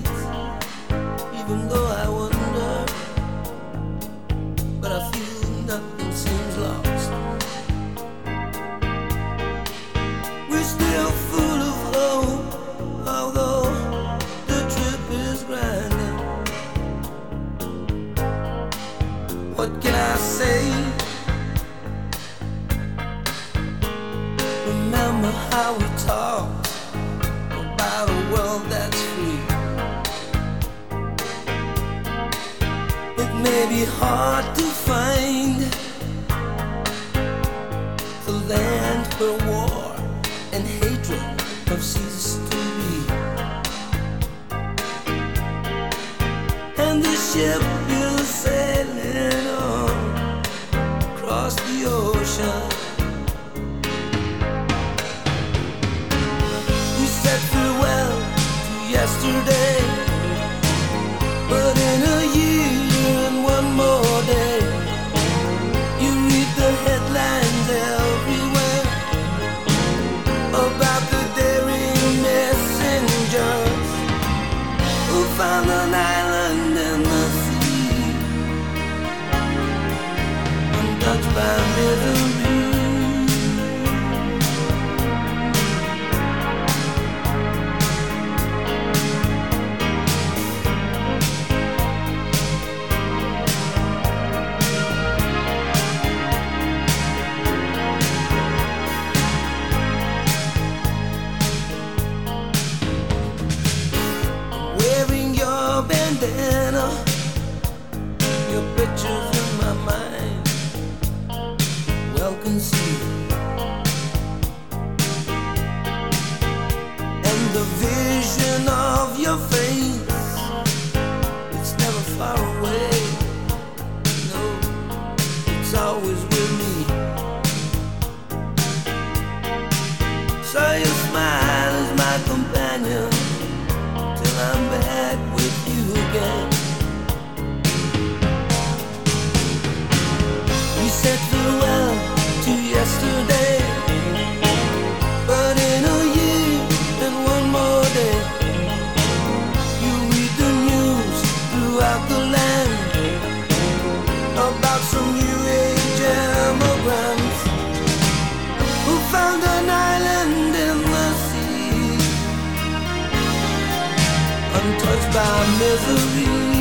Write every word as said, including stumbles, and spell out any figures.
peace, even though I wonder, but I feel nothing seems lost. We're still full of hope, although the trip is grinding. What can I say? Remember how we talked about a world that's free. It may be hard to find the land where war and hatred have ceased to be, and the ship is sailing on across the ocean. Yesterday, but in a year and one more day, you read the headlines everywhere about the daring messengers who found an island in the sea, untouched by misery. Bandana, your pictures in my mind, well concealed, and the vision of your face, it's never far away. No, it's always with me. So your smile is my companion till I'm back with you again. We said farewell to yesterday, but in a year and one more day, you read the news throughout the land about some new age immigrants who found an island in the sea, untouched by misery.